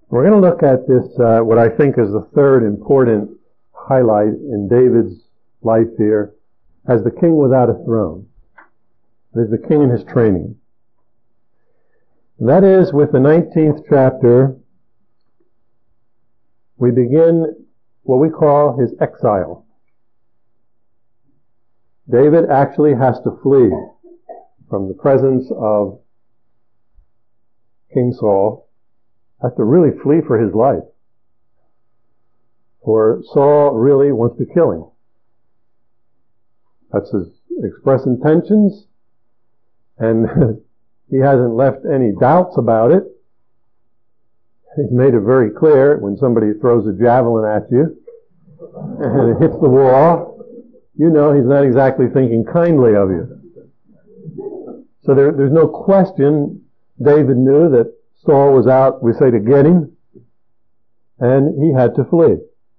We're going to look at this, what I think is the third important highlight in David's life here, as the king without a throne. As the king in his training. And that is, with the 19th chapter, we begin what we call his exile. David actually has to flee from the presence of King Saul. Has to really flee for his life. For Saul really wants to kill him. That's his express intentions. And he hasn't left any doubts about it. He's made it very clear when somebody throws a javelin at you and it hits the wall, you know he's not exactly thinking kindly of you. So there's no question David knew that Saul was out, we say, to get him, and he had to flee.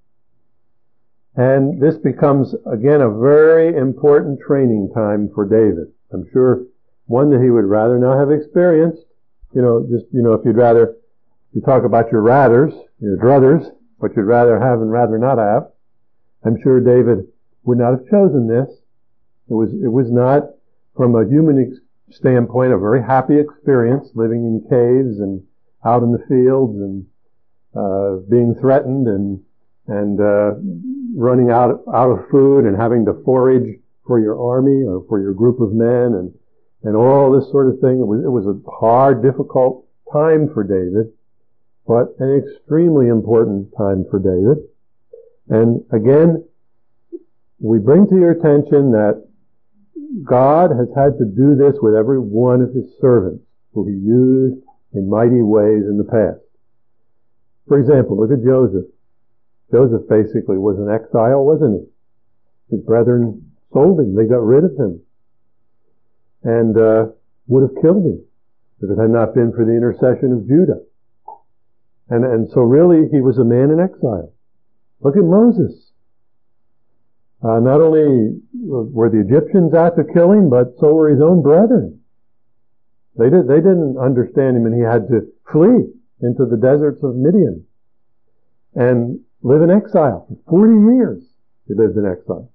And this becomes, again, a very important training time for David. I'm sure one that he would rather not have experienced. If you talk about your rathers, your druthers, what you'd rather have and rather not have, I'm sure David would not have chosen this. It was not, from a human standpoint, a very happy experience, living in caves and out in the fields and being threatened and running out of food and having to forage for your army or for your group of men and all this sort of thing. It was a hard, difficult time for David, but an extremely important time for David. And again, we bring to your attention that God has had to do this with every one of his servants who he used in mighty ways in the past. For example, look at Joseph. Joseph basically was in exile, wasn't he? His brethren sold him. They got rid of him. And would have killed him if it had not been for the intercession of Judah. And so really he was a man in exile. Look at Moses. Not only were the Egyptians out to kill him, but so were his own brethren. They didn't understand him, and he had to flee into the deserts of Midian and live in exile. For 40 years he lived in exile.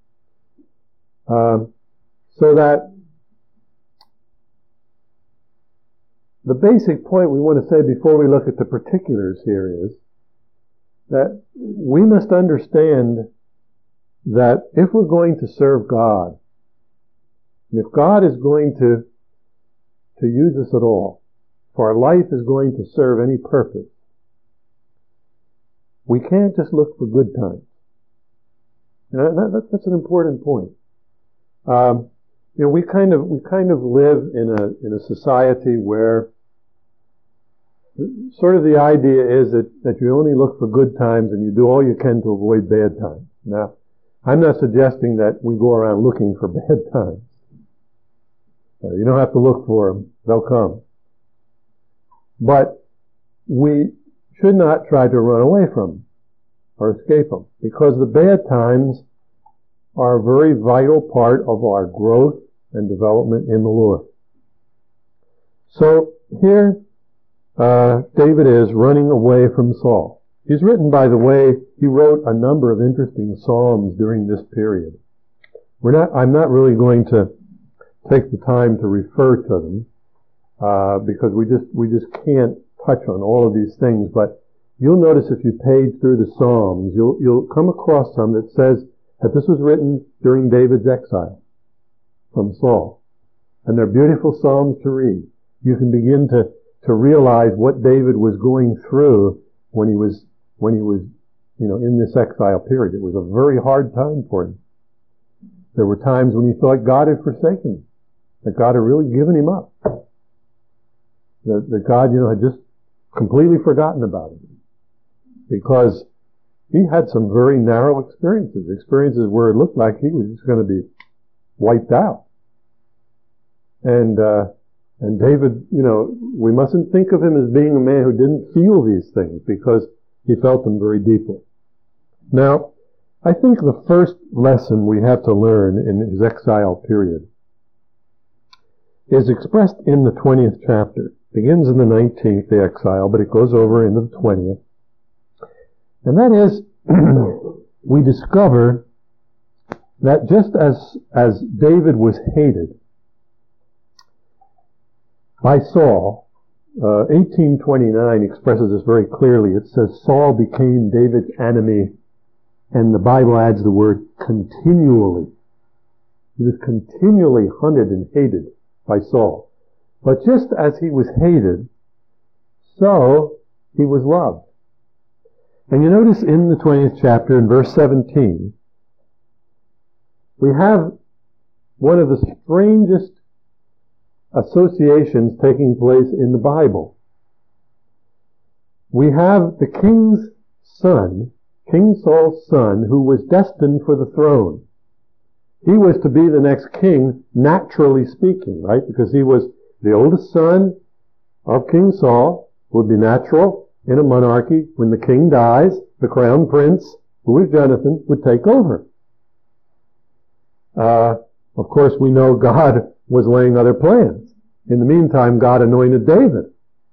So that the basic point we want to say before we look at the particulars here is that we must understand that if we're going to serve God, and if God is going to use us at all, if our life is going to serve any purpose, we can't just look for good times. That's an important point. We kind of live in a society where sort of the idea is that you only look for good times and you do all you can to avoid bad times. Now, I'm not suggesting that we go around looking for bad times. You don't have to look for them. They'll come. But we should not try to run away from them or escape them, because the bad times are a very vital part of our growth and development in the Lord. So here David is running away from Saul. He's written, by the way, he wrote a number of interesting psalms during this period. I'm not really going to take the time to refer to them, because we just can't touch on all of these things. But you'll notice if you page through the Psalms, you'll come across some that says that this was written during David's exile from Saul. And they're beautiful psalms to read. You can begin to realize what David was going through when he was in this exile period. It was a very hard time for him. There were times when he thought God had forsaken him, that God had really given him up, that God, had just completely forgotten about him, because he had some very narrow experiences where it looked like he was just going to be wiped out. And David, we mustn't think of him as being a man who didn't feel these things, because he felt them very deeply. Now, I think the first lesson we have to learn in his exile period is expressed in the 20th chapter. Begins in the 19th, the exile, but it goes over into the 20th. And that is, we discover that just as David was hated by Saul, 1829 expresses this very clearly. It says Saul became David's enemy, and the Bible adds the word continually. He was continually hunted and hated by Saul. But just as he was hated, so he was loved. And you notice in the 20th chapter, in verse 17, we have one of the strangest associations taking place in the Bible. We have the king's son, King Saul's son, who was destined for the throne. He was to be the next king, naturally speaking, right? Because he was the oldest son of King Saul. Would be natural in a monarchy. When the king dies, the crown prince, who is Jonathan, would take over. Of course, we know God was laying other plans. In the meantime, God anointed David.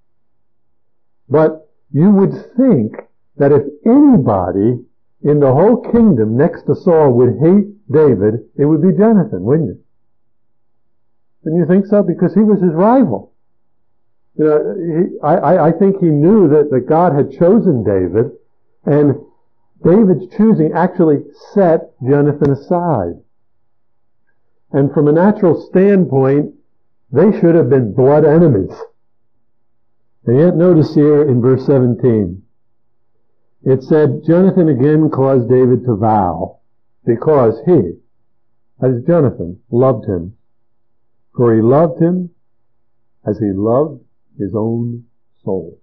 But you would think that if anybody in the whole kingdom next to Saul would hate David, it would be Jonathan, wouldn't you? Wouldn't you think so? Because he was his rival. You know, I think he knew that God had chosen David, and David's choosing actually set Jonathan aside. And from a natural standpoint, they should have been blood enemies. And yet notice here in verse 17, it said, Jonathan again caused David to vow, because he, that is Jonathan, loved him. For he loved him as he loved his own soul.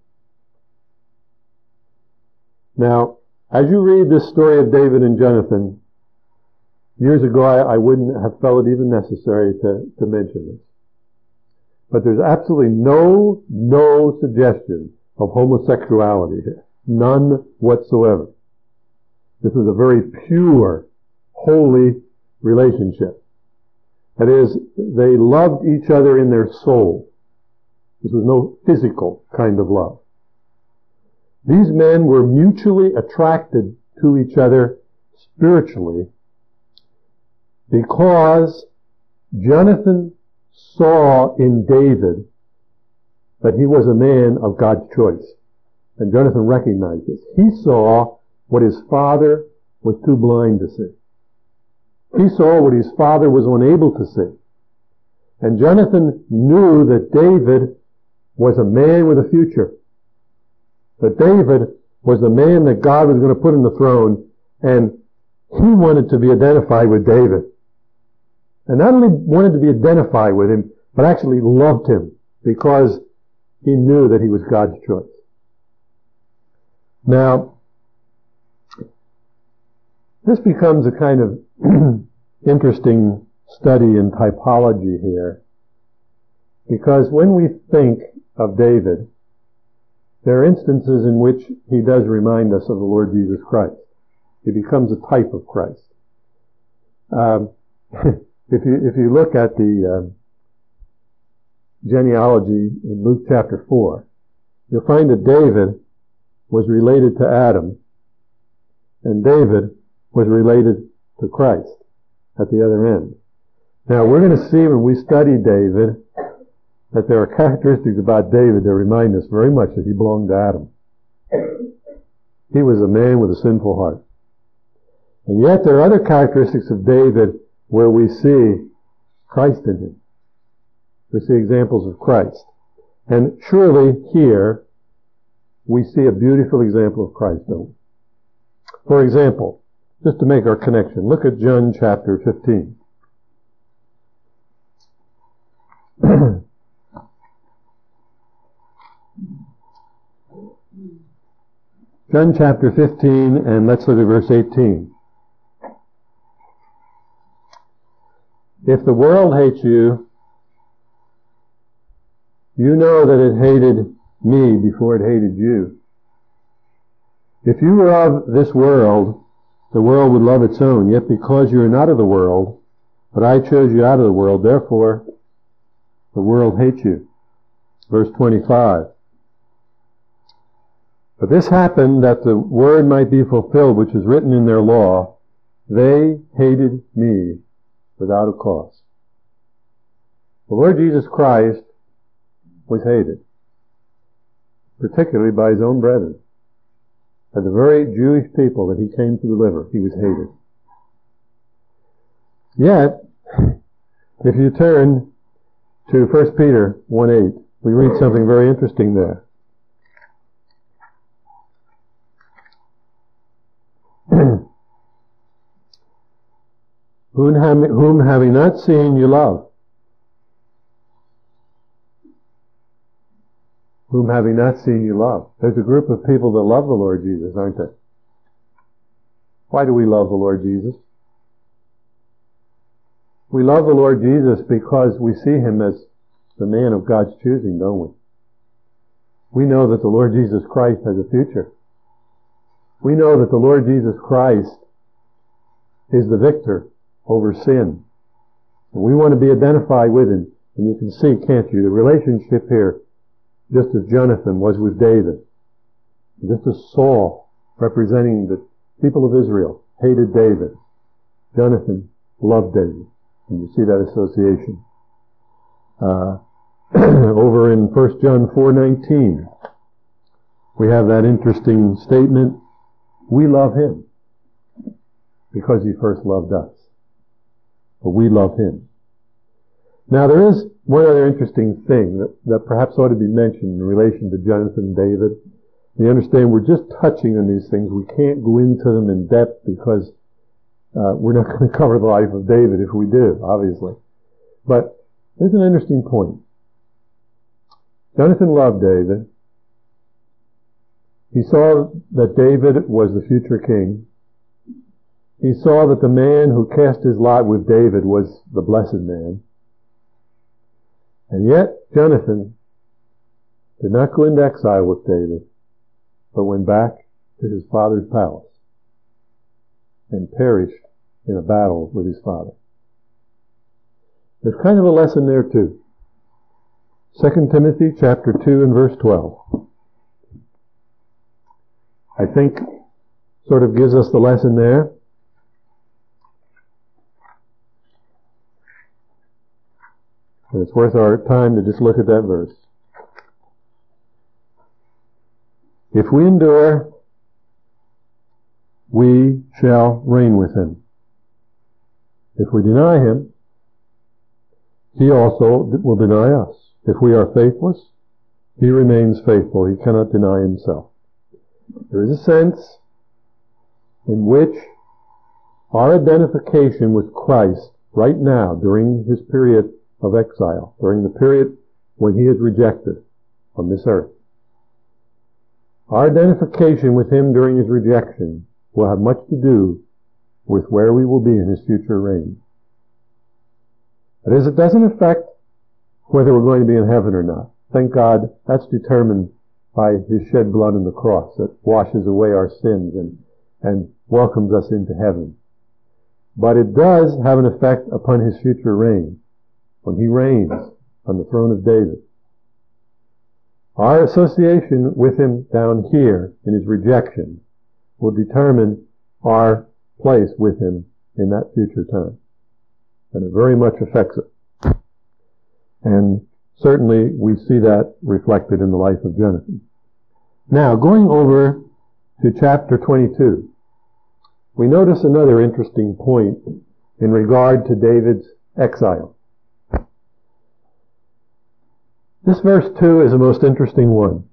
Now, as you read this story of David and Jonathan, years ago I wouldn't have felt it even necessary to mention this. But there's absolutely no suggestion of homosexuality here. None whatsoever. This was a very pure, holy relationship. That is, they loved each other in their soul. This was no physical kind of love. These men were mutually attracted to each other spiritually because Jonathan saw in David that he was a man of God's choice. And Jonathan recognized this. He saw what his father was too blind to see. He saw what his father was unable to see. And Jonathan knew that David was a man with a future. That David was the man that God was going to put on the throne, and he wanted to be identified with David. And not only wanted to be identified with him, but actually loved him because he knew that he was God's choice. Now, this becomes a kind of interesting study in typology here, because when we think of David, there are instances in which he does remind us of the Lord Jesus Christ. He becomes a type of Christ. If you look at the genealogy in Luke chapter 4, you'll find that David was related to Adam, and David was related to Christ at the other end. Now, we're going to see when we study David that there are characteristics about David that remind us very much that he belonged to Adam. He was a man with a sinful heart. And yet there are other characteristics of David where we see Christ in him. We see examples of Christ. And surely here we see a beautiful example of Christ, don't we? For example, just to make our connection, look at John chapter 15. John chapter 15, and let's look at verse 18. If the world hates you, you know that it hated me before it hated you. If you were of this world, the world would love its own. Yet because you are not of the world, but I chose you out of the world, therefore the world hates you. verse 25. But this happened that the word might be fulfilled, which is written in their law, they hated me without a cause. The Lord Jesus Christ was hated, particularly by his own brethren. By the very Jewish people that he came to deliver, he was hated. Yet, if you turn to 1 Peter 1:8, we read something very interesting there. Whom having not seen you love. Whom having not seen you love. There's a group of people that love the Lord Jesus, aren't there? Why do we love the Lord Jesus? We love the Lord Jesus because we see him as the man of God's choosing, don't we? We know that the Lord Jesus Christ has a future. We know that the Lord Jesus Christ is the victor over sin. And we want to be identified with him. And you can see, can't you, the relationship here, just as Jonathan was with David. Just as Saul, representing the people of Israel, hated David. Jonathan loved David. And you see that association. Over in 1 John 4:19, we have that interesting statement, we love him because he first loved us. But we love him. Now there is one other interesting thing that perhaps ought to be mentioned in relation to Jonathan and David. You understand, we're just touching on these things. We can't go into them in depth because we're not going to cover the life of David if we do, obviously. But there's an interesting point. Jonathan loved David. He saw that David was the future king. He saw that the man who cast his lot with David was the blessed man. And yet, Jonathan did not go into exile with David, but went back to his father's palace and perished in a battle with his father. There's kind of a lesson there too. 2 Timothy chapter 2 and verse 12. I think sort of gives us the lesson there. And it's worth our time to just look at that verse. If we endure, we shall reign with him. If we deny him, he also will deny us. If we are faithless, he remains faithful. He cannot deny himself. There is a sense in which our identification with Christ right now, during his period of exile, during the period when he is rejected on this earth, our identification with him during his rejection will have much to do with where we will be in his future reign. That is, it doesn't affect whether we're going to be in heaven or not. Thank God, that's determined by his shed blood on the cross that washes away our sins and welcomes us into heaven. But it does have an effect upon his future reign, when he reigns on the throne of David. Our association with him down here in his rejection will determine our place with him in that future time. And it very much affects it. And certainly we see that reflected in the life of Jonathan. Now, going over to chapter 22, we notice another interesting point in regard to David's exile. This verse 2 is a most interesting one.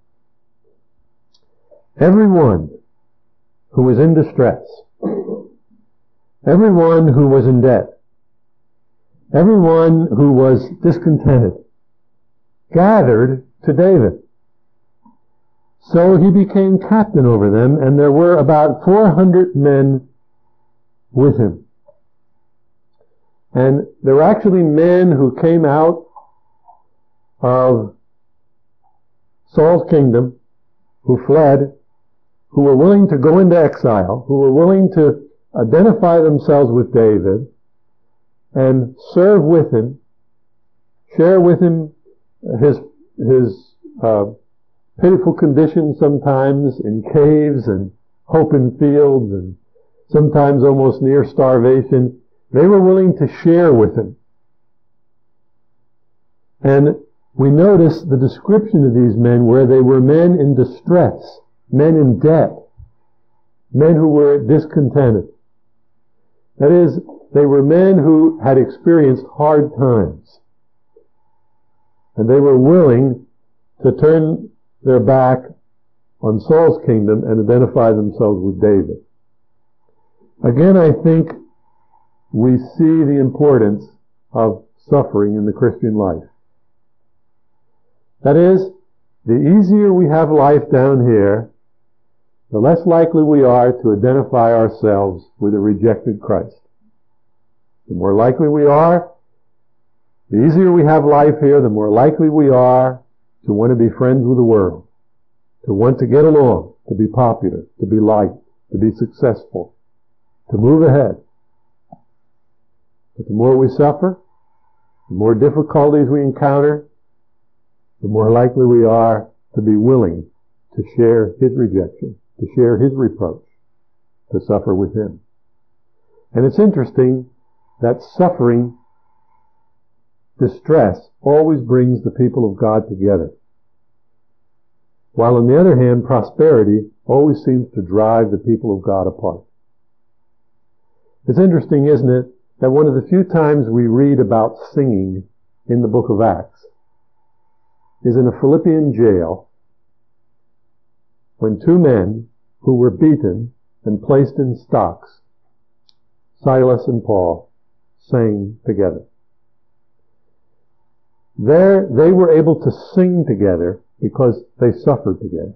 Everyone who was in distress, everyone who was in debt, everyone who was discontented, gathered to David. So he became captain over them, and there were about 400 men with him. And there were actually men who came out of Saul's kingdom, who fled, who were willing to go into exile, who were willing to identify themselves with David and serve with him, share with him his his pitiful condition sometimes in caves and open fields and sometimes almost near starvation, they were willing to share with him. And we notice the description of these men where they were men in distress, men in debt, men who were discontented. That is, they were men who had experienced hard times. And they were willing to turn their back on Saul's kingdom and identify themselves with David. Again, I think we see the importance of suffering in the Christian life. That is, the easier we have life down here, the less likely we are to identify ourselves with a rejected Christ. The more likely we are, the easier we have life here, the more likely we are to want to be friends with the world, to want to get along, to be popular, to be liked, to be successful, to move ahead. But the more we suffer, the more difficulties we encounter, the more likely we are to be willing to share his rejection, to share his reproach, to suffer with him. And it's interesting that suffering, distress, always brings the people of God together. While on the other hand, prosperity always seems to drive the people of God apart. It's interesting, isn't it, that one of the few times we read about singing in the book of Acts is in a Philippian jail when two men who were beaten and placed in stocks, Silas and Paul, sang together. There they were able to sing together because they suffered together.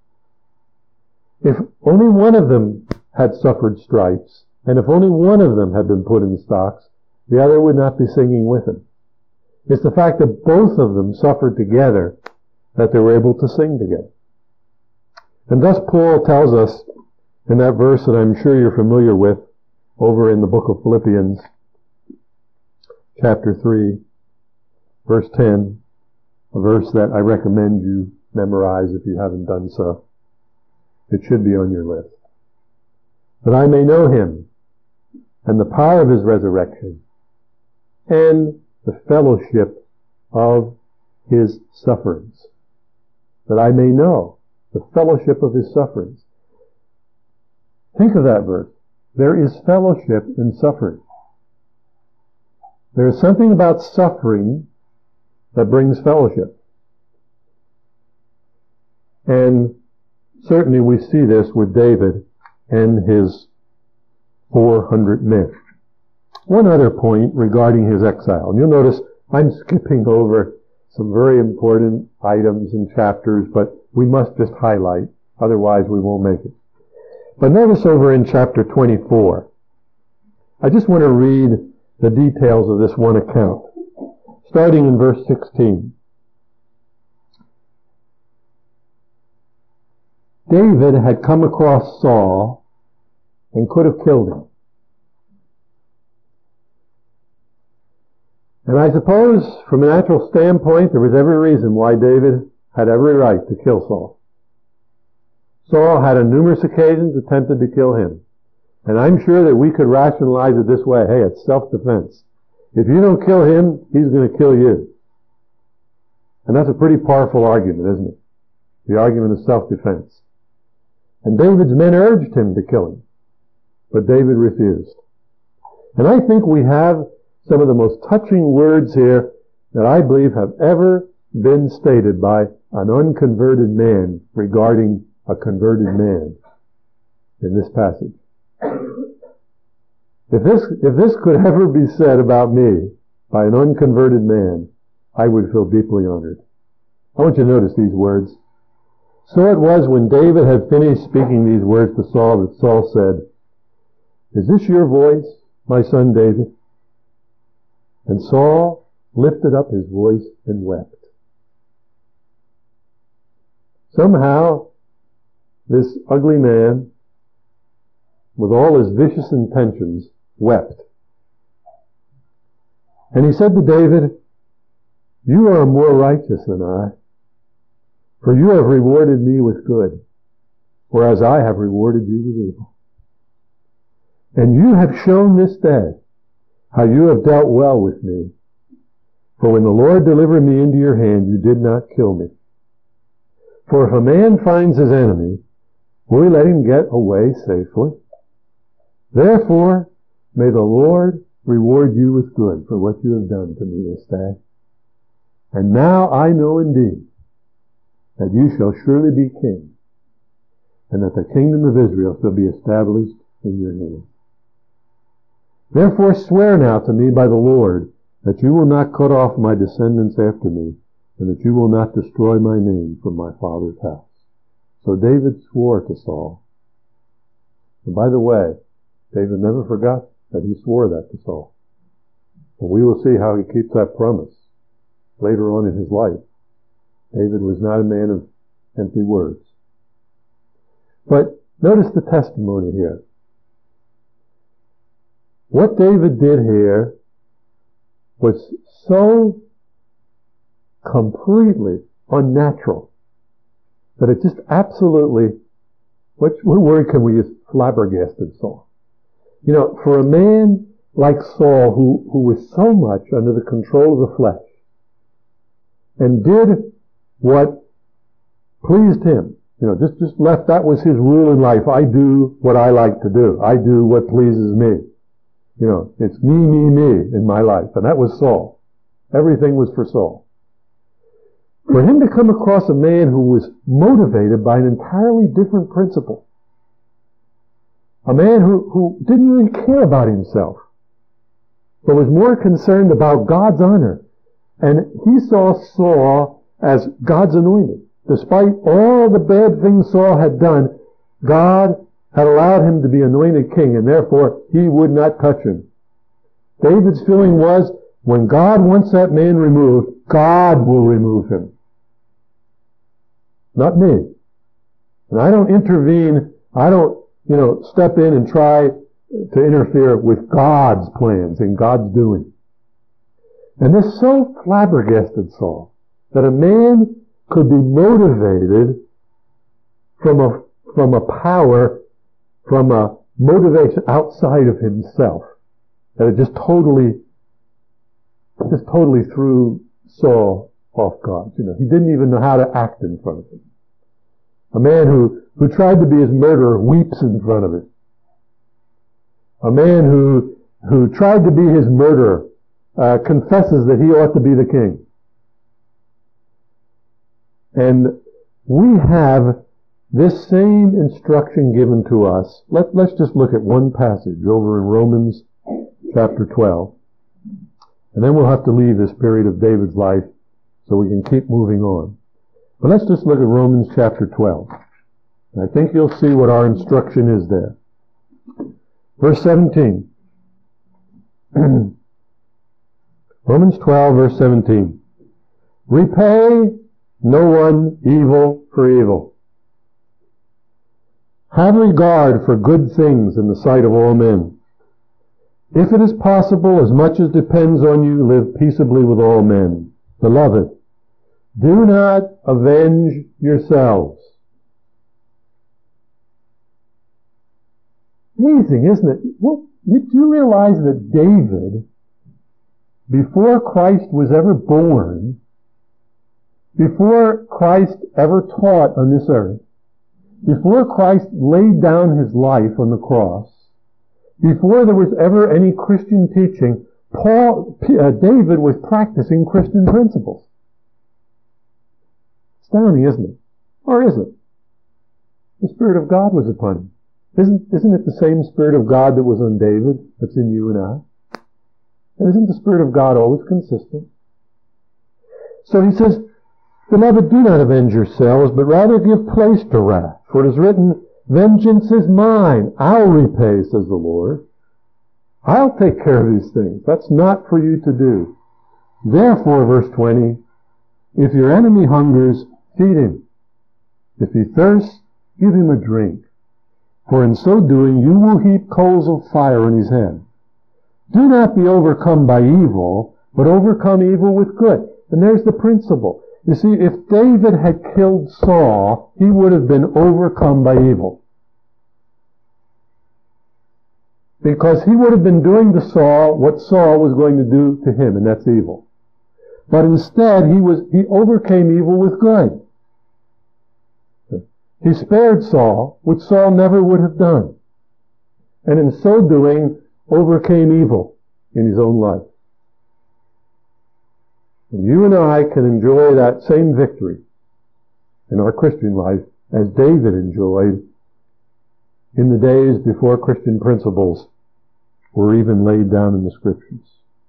If only one of them had suffered stripes, and if only one of them had been put in stocks, the other would not be singing with him. It's the fact that both of them suffered together that they were able to sing together. And thus Paul tells us in that verse that I'm sure you're familiar with over in the book of Philippians, chapter 3, verse 10, a verse that I recommend you memorize if you haven't done so. It should be on your list. That I may know him and the power of his resurrection and the fellowship of his sufferings. That I may know the fellowship of his sufferings. Think of that verse. There is fellowship in suffering. There is something about suffering that brings fellowship. And certainly we see this with David and his 400 men. One other point regarding his exile. And you'll notice I'm skipping over some very important items and chapters, but we must just highlight, otherwise we won't make it. But notice over in chapter 24, I just want to read the details of this one account, starting in verse 16. David had come across Saul and could have killed him. And I suppose, from a natural standpoint, there was every reason why David had every right to kill Saul. Saul had on numerous occasions attempted to kill him. And I'm sure that we could rationalize it this way. Hey, it's self-defense. If you don't kill him, he's going to kill you. And that's a pretty powerful argument, isn't it? The argument of self-defense. And David's men urged him to kill him. But David refused. And I think we have some of the most touching words here that I believe have ever been stated by an unconverted man regarding a converted man in this passage. If this could ever be said about me by an unconverted man, I would feel deeply honored. I want you to notice these words. So it was when David had finished speaking these words to Saul that Saul said, "Is this your voice, my son David?" And Saul lifted up his voice and wept. Somehow, this ugly man, with all his vicious intentions, wept. And he said to David, "You are more righteous than I. For you have rewarded me with good, whereas I have rewarded you with evil. And you have shown this day how you have dealt well with me. For when the Lord delivered me into your hand, you did not kill me. For if a man finds his enemy, will he let him get away safely? Therefore, may the Lord reward you with good for what you have done to me this day. And now I know indeed that you shall surely be king, and that the kingdom of Israel shall be established in your name. Therefore swear now to me by the Lord that you will not cut off my descendants after me, and that you will not destroy my name from my father's house. So David swore to Saul. And by the way, David never forgot that he swore that to Saul. And we will see how he keeps that promise later on in his life. David was not a man of empty words. But notice the testimony here. What David did here was so completely unnatural that it just absolutely, what word can we use? Flabbergasted Saul. You know, for a man like Saul who was so much under the control of the flesh and did what pleased him, you know, just left, that was his rule in life. I do what I like to do. I do what pleases me. You know, it's me, me, me in my life. And that was Saul. Everything was for Saul. For him to come across a man who was motivated by an entirely different principle, a man who didn't really care about himself, but was more concerned about God's honor. And he saw Saul as God's anointed. Despite all the bad things Saul had done, God had allowed him to be anointed king, and therefore he would not touch him. David's feeling was, when God wants that man removed, God will remove him. Not me. And I don't intervene, I don't, step in and try to interfere with God's plans and God's doing. And this so flabbergasted Saul that a man could be motivated from a power, from a motivation outside of himself, that it just totally threw Saul off guard. You know, he didn't even know how to act in front of him. A man who tried to be his murderer weeps in front of him. A man who tried to be his murderer confesses that he ought to be the king. And we have this same instruction given to us. Let's just look at one passage over in Romans chapter 12. And then we'll have to leave this period of David's life so we can keep moving on. But let's just look at Romans chapter 12. And I think you'll see what our instruction is there. Verse 17. Romans 12, verse 17. Repay no one evil for evil. Have regard for good things in the sight of all men. If it is possible, as much as depends on you, live peaceably with all men. Beloved, do not avenge yourselves. Amazing, isn't it? Well, do you realize that David, before Christ was ever born, before Christ ever taught on this earth, before Christ laid down his life on the cross, before there was ever any Christian teaching, David was practicing Christian principles. Astounding, isn't it? Or is it? The Spirit of God was upon him. Isn't it the same Spirit of God that was on David that's in you and I? And isn't the Spirit of God always consistent? So he says, Beloved, do not avenge yourselves, but rather give place to wrath. For it is written, Vengeance is mine, I'll repay, says the Lord. I'll take care of these things. That's not for you to do. Therefore, verse 20, if your enemy hungers, feed him. If he thirsts, give him a drink. For in so doing, you will heap coals of fire on his head. Do not be overcome by evil, but overcome evil with good. And there's the principle. You see, if David had killed Saul, he would have been overcome by evil. Because he would have been doing to Saul what Saul was going to do to him, and that's evil. But instead, he overcame evil with good. He spared Saul, which Saul never would have done. And in so doing, overcame evil in his own life. And you and I can enjoy that same victory in our Christian life as David enjoyed in the days before Christian principles were even laid down in the Scriptures.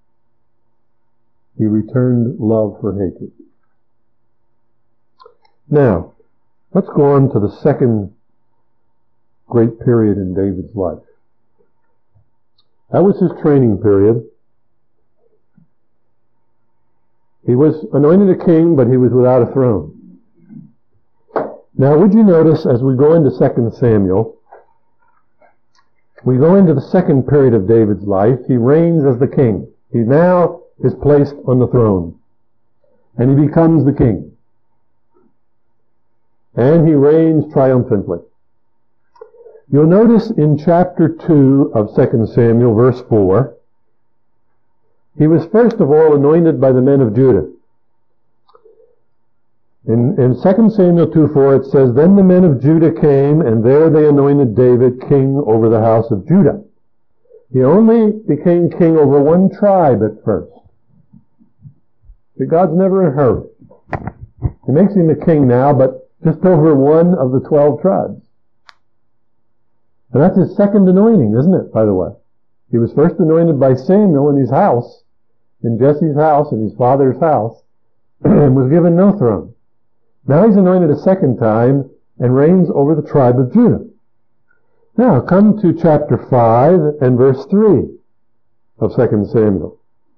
He returned love for hatred. Now, let's go on to the second great period in David's life. That was his training period. He was anointed a king, but he was without a throne. Now, would you notice as we go into 2 Samuel, we go into the second period of David's life. He reigns as the king. He now is placed on the throne. And he becomes the king. And he reigns triumphantly. You'll notice in chapter 2 of 2 Samuel, verse 4, he was first of all anointed by the men of Judah. In 2 Samuel 2:4 it says, "Then the men of Judah came, and there they anointed David king over the house of Judah." He only became king over one tribe at first. But God's never in a hurry. He makes him a king now, but just over one of the 12 tribes. And that's his second anointing, isn't it, by the way? He was first anointed by Samuel in his house, in Jesse's house, in his father's house, and was given no throne. Now he's anointed a second time and reigns over the tribe of Judah. Now come to chapter 5 and verse 3 of 2 Samuel.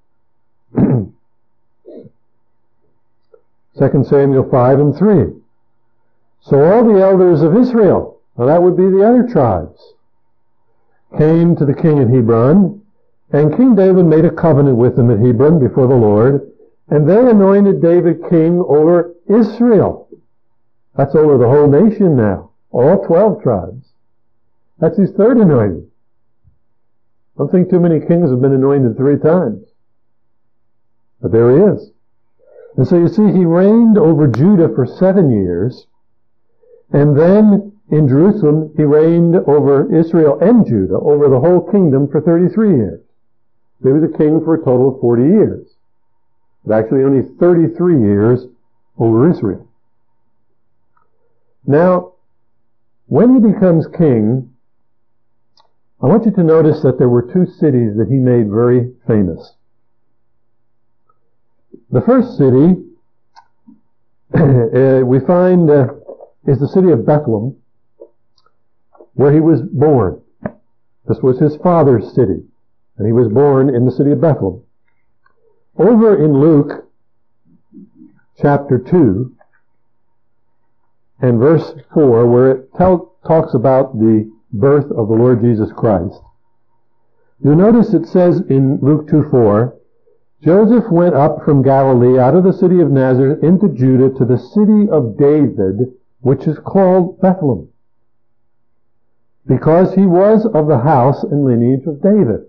2 Samuel 5 and 3. "So all the elders of Israel," now that would be the other tribes, "came to the king at Hebron, and King David made a covenant with them at Hebron before the Lord, and they anointed David king over Israel." That's over the whole nation now, all 12 tribes. That's his third anointing. I don't think too many kings have been anointed 3 times. But there he is. And so you see, he reigned over Judah for 7 years, and then in Jerusalem he reigned over Israel and Judah, over the whole kingdom for 33 years. He was a king for a total of 40 years. But actually only 33 years over Israel. Now, when he becomes king, I want you to notice that there were 2 cities that he made very famous. The first city we find is the city of Bethlehem, where he was born. This was his father's city, and he was born in the city of Bethlehem. Over in Luke chapter 2 and verse 4, where it talks about the birth of the Lord Jesus Christ, you'll notice it says in Luke 2:4, "Joseph went up from Galilee out of the city of Nazareth into Judah to the city of David, which is called Bethlehem, because he was of the house and lineage of David."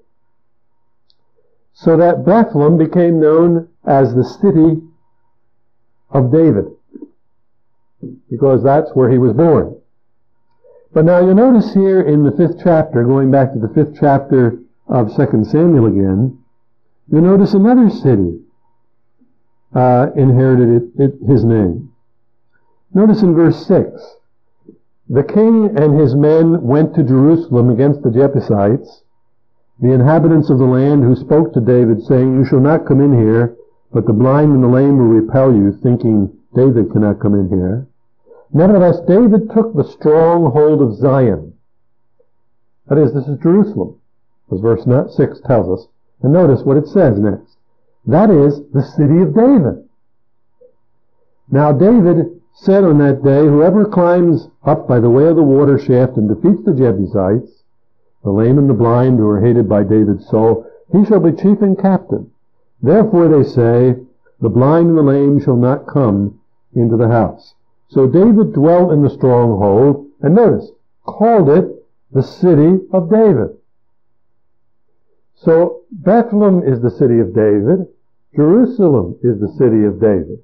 So that Bethlehem became known as the city of David, because that's where he was born. But now you notice here in the 5th chapter, going back to the 5th chapter of 2 Samuel again, you notice another city inherited his name. Notice in verse 6, "The king and his men went to Jerusalem against the Jebusites, the inhabitants of the land, who spoke to David, saying, 'You shall not come in here, but the blind and the lame will repel you,' thinking David cannot come in here. Nevertheless, David took the stronghold of Zion." That is, this is Jerusalem, as verse 6 tells us. And notice what it says next. That is, the city of David. Now David said on that day, "Whoever climbs up by the way of the water shaft and defeats the Jebusites, the lame and the blind who are hated by David's soul, he shall be chief and captain. Therefore they say, the blind and the lame shall not come into the house. So David dwelt in the stronghold, and notice, called it the city of David. So Bethlehem is the city of David. Jerusalem is the city of David.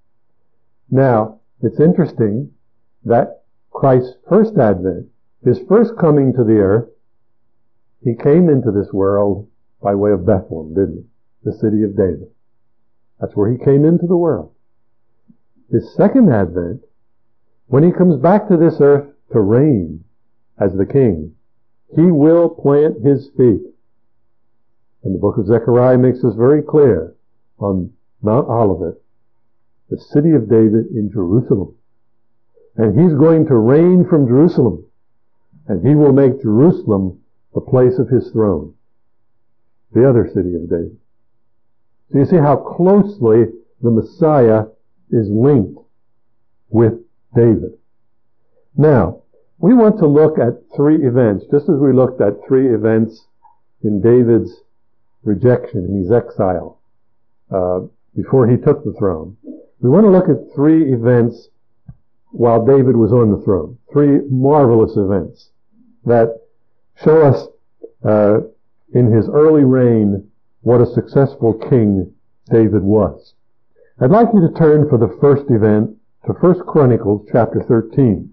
Now, it's interesting that Christ's first advent, his first coming to the earth, he came into this world by way of Bethlehem, didn't he? The city of David. That's where he came into the world. His second advent, when he comes back to this earth to reign as the king, he will plant his feet. And the book of Zechariah makes this very clear on Mount Olivet, the city of David in Jerusalem. And he's going to reign from Jerusalem. And he will make Jerusalem the place of his throne, the other city of David. So you see how closely the Messiah is linked with David. Now, we want to look at three events, just as we looked at three events in David's rejection, in his exile, before he took the throne. We want to look at three events while David was on the throne. Three marvelous events that show us in his early reign what a successful king David was. I'd like you to turn for the first event to 1 Chronicles chapter 13.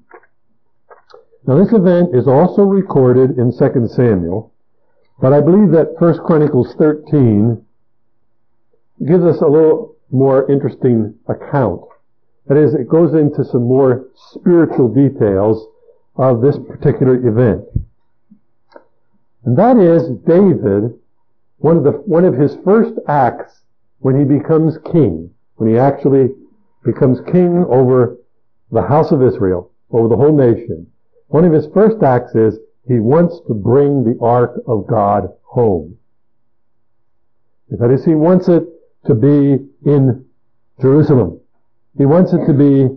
Now this event is also recorded in 2 Samuel, but I believe that 1 Chronicles 13 gives us a little more interesting account. That is, it goes into some more spiritual details of this particular event. And that is David, one of his first acts when he becomes king, when he actually becomes king over the house of Israel, over the whole nation. One of his first acts is he wants to bring the ark of God home. That is, he wants it to be in Jerusalem. He wants it to be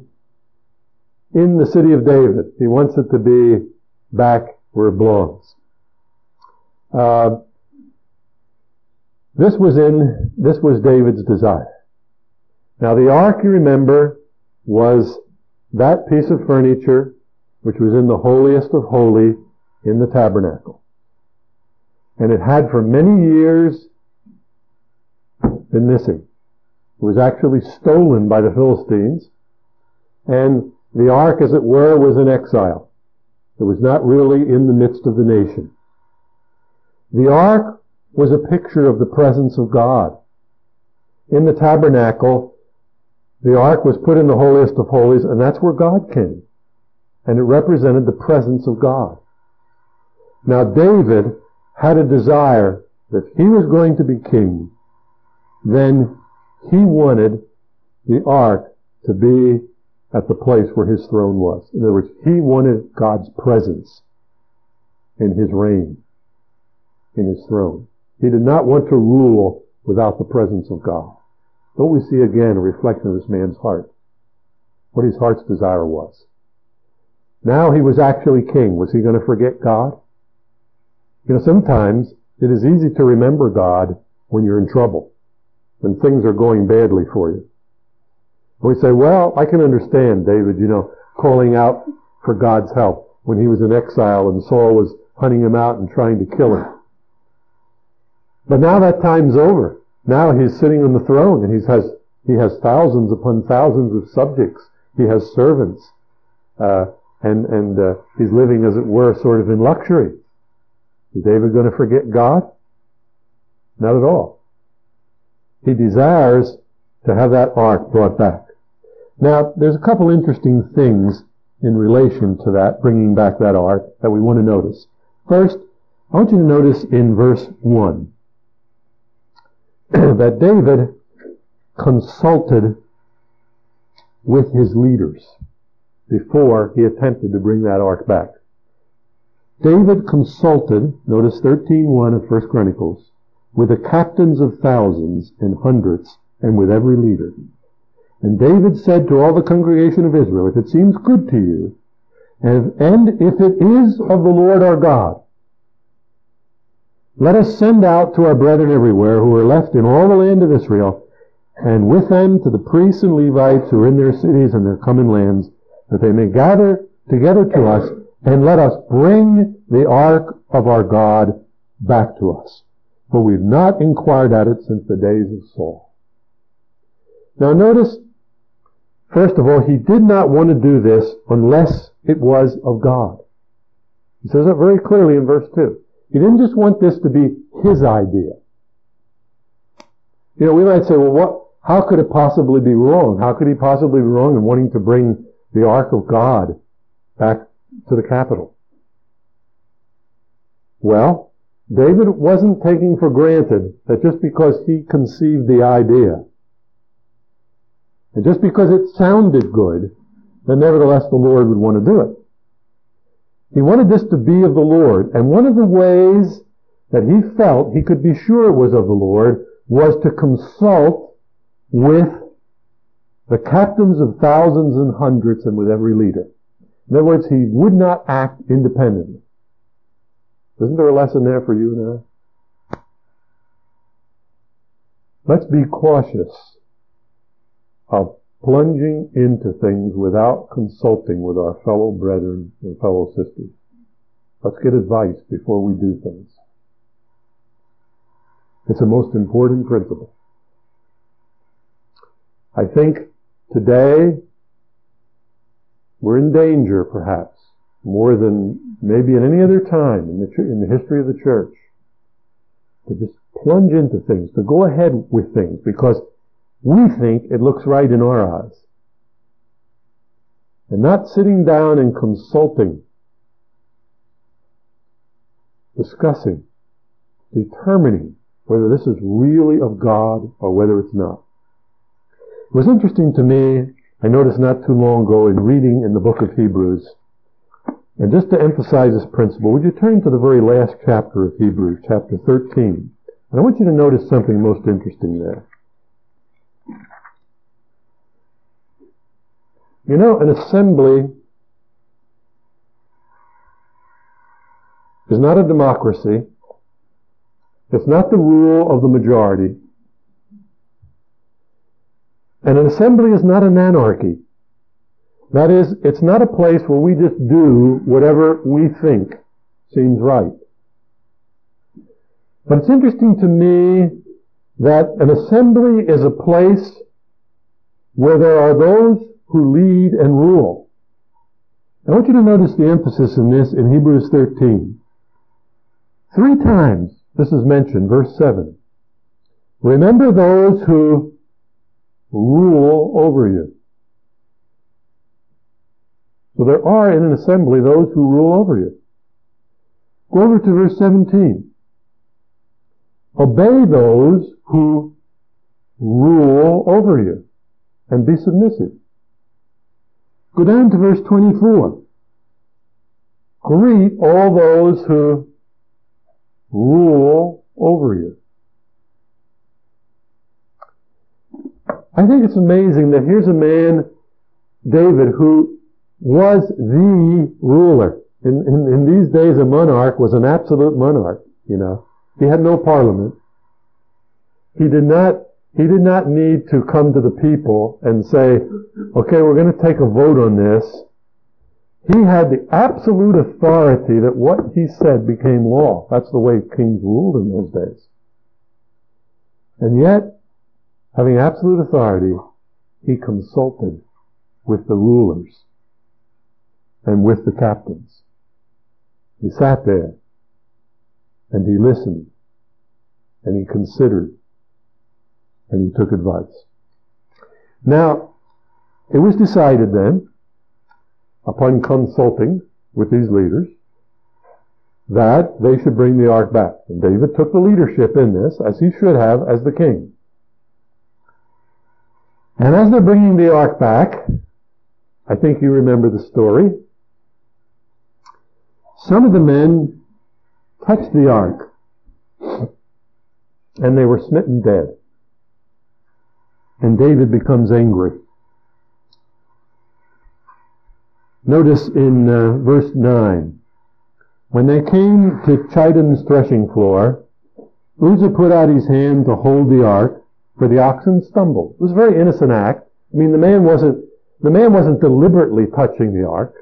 in the city of David. He wants it to be back where it belongs. This was David's desire. Now the ark, you remember, was that piece of furniture which was in the holiest of holy in the tabernacle. And it had for many years been missing. It was actually stolen by the Philistines, and the ark, as it were, was in exile. It was not really in the midst of the nation. The ark was a picture of the presence of God. In the tabernacle, the ark was put in the holiest of holies, and that's where God came. And it represented the presence of God. Now David had a desire that if he was going to be king, then he wanted the ark to be at the place where his throne was. In other words, he wanted God's presence in his reign, in his throne. He did not want to rule without the presence of God. Don't we see again a reflection of this man's heart? What his heart's desire was. Now he was actually king. Was he going to forget God? You know, sometimes it is easy to remember God when you're in trouble, when things are going badly for you. We say, well, I can understand David, calling out for God's help when he was in exile and Saul was hunting him out and trying to kill him. But now that time's over. Now he's sitting on the throne and he has thousands upon thousands of subjects. He has servants. And he's living, as it were, sort of in luxury. Is David going to forget God? Not at all. He desires to have that ark brought back. Now, there's a couple interesting things in relation to that, bringing back that ark, that we want to notice. First, I want you to notice in verse 1 that David consulted with his leaders before he attempted to bring that ark back. David consulted, notice 13:1 of 1 Chronicles, with the captains of thousands and hundreds, and with every leader. And David said to all the congregation of Israel, if it seems good to you, and if it is of the Lord our God, let us send out to our brethren everywhere who are left in all the land of Israel, and with them to the priests and Levites who are in their cities and their common lands, that they may gather together to us, and let us bring the ark of our God back to us. For we've not inquired at it since the days of Saul. Now notice, first of all, he did not want to do this unless it was of God. He says that very clearly in verse 2. He didn't just want this to be his idea. You know, we might say, well, how could it possibly be wrong? How could he possibly be wrong in wanting to bring the ark of God back to the capital? Well, David wasn't taking for granted that just because he conceived the idea, and just because it sounded good, that nevertheless the Lord would want to do it. He wanted this to be of the Lord, and one of the ways that he felt he could be sure it was of the Lord was to consult with the captains of thousands and hundreds and with every leader. In other words, he would not act independently. Isn't there a lesson there for you and I? Let's be cautious of plunging into things without consulting with our fellow brethren and fellow sisters. Let's get advice before we do things. It's a most important principle. I think today we're in danger, perhaps, more than maybe at any other time in the history of the church, to just plunge into things, to go ahead with things, because we think it looks right in our eyes. And not sitting down and consulting, discussing, determining whether this is really of God or whether it's not. It was interesting to me, I noticed not too long ago in reading in the book of Hebrews, and just to emphasize this principle, would you turn to the very last chapter of Hebrews, chapter 13. And I want you to notice something most interesting there. You know, an assembly is not a democracy. It's not the rule of the majority. And an assembly is not an anarchy. That is, it's not a place where we just do whatever we think seems right. But it's interesting to me that an assembly is a place where there are those who lead and rule. I want you to notice the emphasis in this in Hebrews 13. 3 times this is mentioned, verse 7. Remember those who rule over you. So there are in an assembly those who rule over you. Go over to verse 17. Obey those who rule over you and be submissive. Go down to verse 24. Greet all those who rule over you. I think it's amazing that here's a man, David, who was the ruler. In these days, a monarch was an absolute monarch, you know. He had no parliament. He did not need to come to the people and say, okay, we're going to take a vote on this. He had the absolute authority that what he said became law. That's the way kings ruled in those days. And yet, having absolute authority, he consulted with the rulers and with the captains. He sat there and he listened and he considered and he took advice. Now, it was decided then, upon consulting with these leaders, that they should bring the ark back. And David took the leadership in this, as he should have as the king. And as they're bringing the ark back, I think you remember the story, some of the men touched the ark, and they were smitten dead. And David becomes angry. Notice in verse 9, when they came to Chidon's threshing floor, Uzzah put out his hand to hold the ark, for the oxen stumbled. It was a very innocent act. I mean, the man wasn't deliberately touching the ark.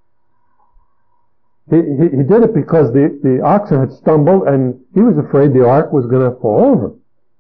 He did it because the oxen had stumbled and he was afraid the ark was going to fall over.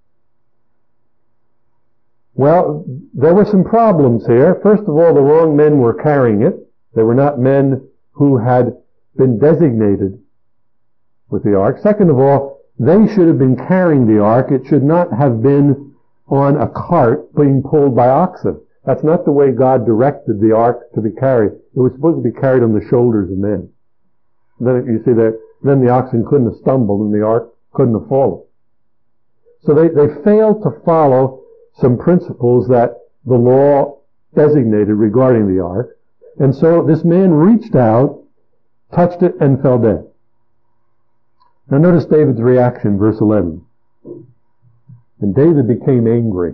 Well, there were some problems here. First of all, the wrong men were carrying it. They were not men who had been designated with the ark. Second of all, they should have been carrying the ark. It should not have been on a cart being pulled by oxen. That's not the way God directed the ark to be carried. It was supposed to be carried on the shoulders of men. Then you see that then the oxen couldn't have stumbled and the ark couldn't have fallen. So they failed to follow some principles that the law designated regarding the ark. And so this man reached out, touched it, and fell dead. Now notice David's reaction, verse 11. And David became angry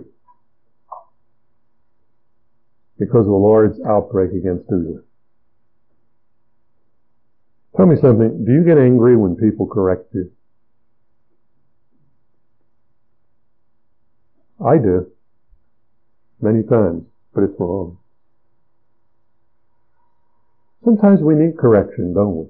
because of the Lord's outbreak against Uzzah. Tell me something. Do you get angry when people correct you? I do. Many times. But it's wrong. Sometimes we need correction, don't we?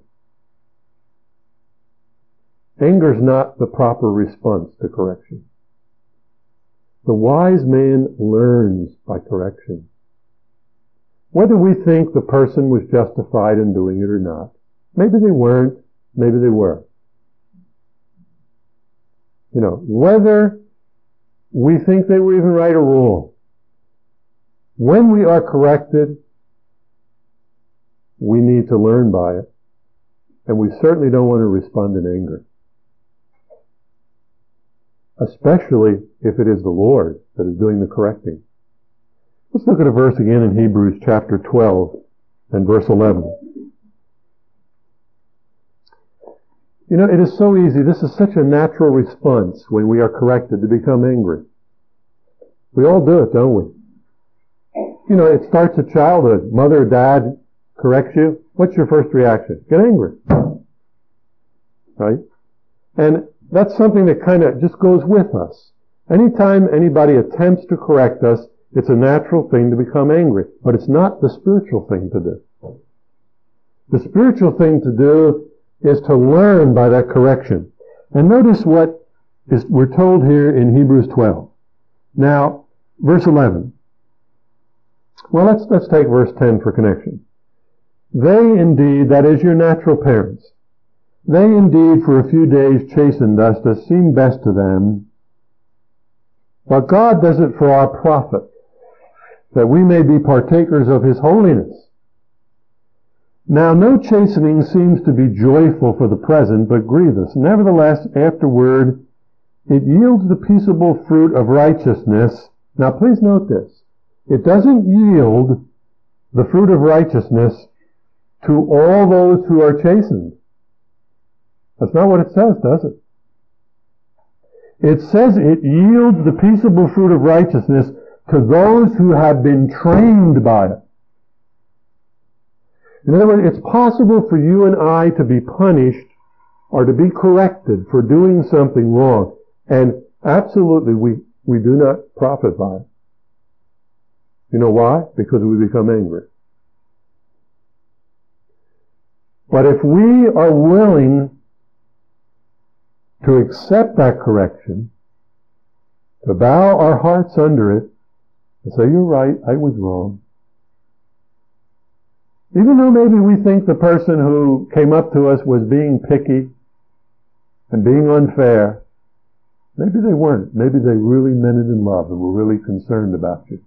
Anger's not the proper response to correction. The wise man learns by correction. Whether we think the person was justified in doing it or not. Maybe they weren't, maybe they were. Whether we think they were even right or wrong. When we are corrected, we need to learn by it. And we certainly don't want to respond in anger. Especially if it is the Lord that is doing the correcting. Let's look at a verse again in Hebrews chapter 12 and verse 11. It is so easy. This is such a natural response when we are corrected to become angry. We all do it, don't we? It starts at childhood. Mother or dad corrects you. What's your first reaction? Get angry. Right? And that's something that kind of just goes with us. Anytime anybody attempts to correct us, it's a natural thing to become angry. But it's not the spiritual thing to do. The spiritual thing to do is to learn by that correction. And notice what we're told here in Hebrews 12. Now, verse 11. Well, let's take verse 10 for connection. They indeed, that is your natural parents, they indeed for a few days chastened us to seem best to them, but God does it for our profit, that we may be partakers of His holiness. Now no chastening seems to be joyful for the present, but grievous. Nevertheless, afterward, it yields the peaceable fruit of righteousness. Now please note this. It doesn't yield the fruit of righteousness to all those who are chastened. That's not what it says, does it? It says it yields the peaceable fruit of righteousness to those who have been trained by it. In other words, it's possible for you and I to be punished or to be corrected for doing something wrong. And absolutely, we do not profit by it. You know why? Because we become angry. But if we are willing to accept that correction, to bow our hearts under it, and say, you're right, I was wrong. Even though maybe we think the person who came up to us was being picky and being unfair, maybe they weren't. Maybe they really meant it in love and were really concerned about you.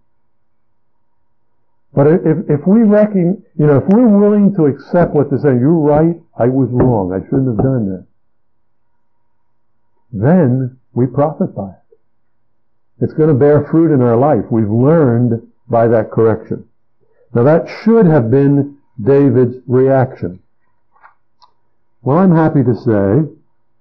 But if we reckon, if we're willing to accept what they're saying, you're right, I was wrong, I shouldn't have done that, then we profit by it. It's going to bear fruit in our life. We've learned by that correction. Now that should have been David's reaction. Well, I'm happy to say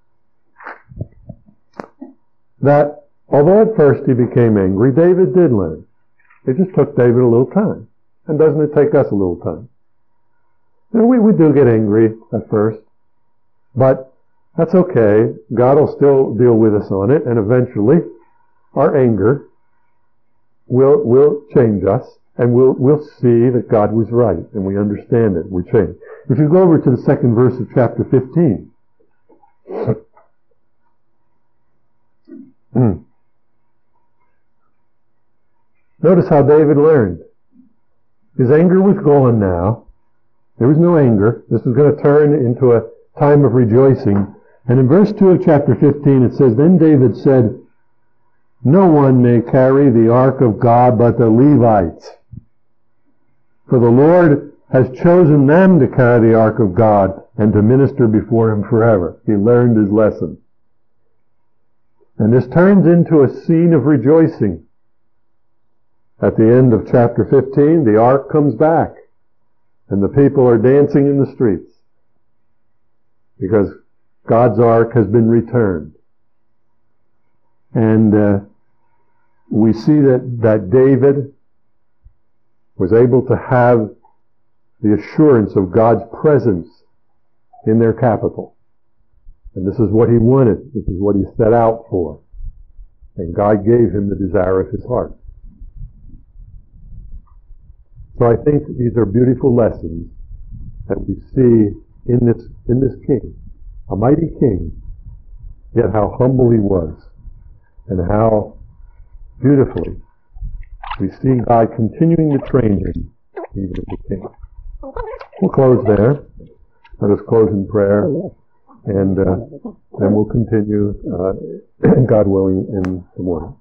that although at first he became angry, David did learn. It just took David a little time. And doesn't it take us a little time? We do get angry at first, but that's okay. God will still deal with us on it, and eventually our anger will change us, and we'll see that God was right, and we understand it. We change. If you go over to the second verse of chapter 15. Notice how David learned. His anger was gone now. There was no anger. This was going to turn into a time of rejoicing. And in verse 2 of chapter 15 it says, Then David said, No one may carry the ark of God but the Levites. For the Lord has chosen them to carry the ark of God and to minister before Him forever. He learned his lesson. And this turns into a scene of rejoicing. At the end of chapter 15, the ark comes back, and the people are dancing in the streets because God's ark has been returned. And we see that David was able to have the assurance of God's presence in their capital. And this is what he wanted. This is what he set out for. And God gave him the desire of his heart. So I think these are beautiful lessons that we see in this king. A mighty king, yet how humble he was, and how beautifully we see God continuing to train him, even as a king. We'll close there. Let us close in prayer, and then we'll continue, God willing, in the morning.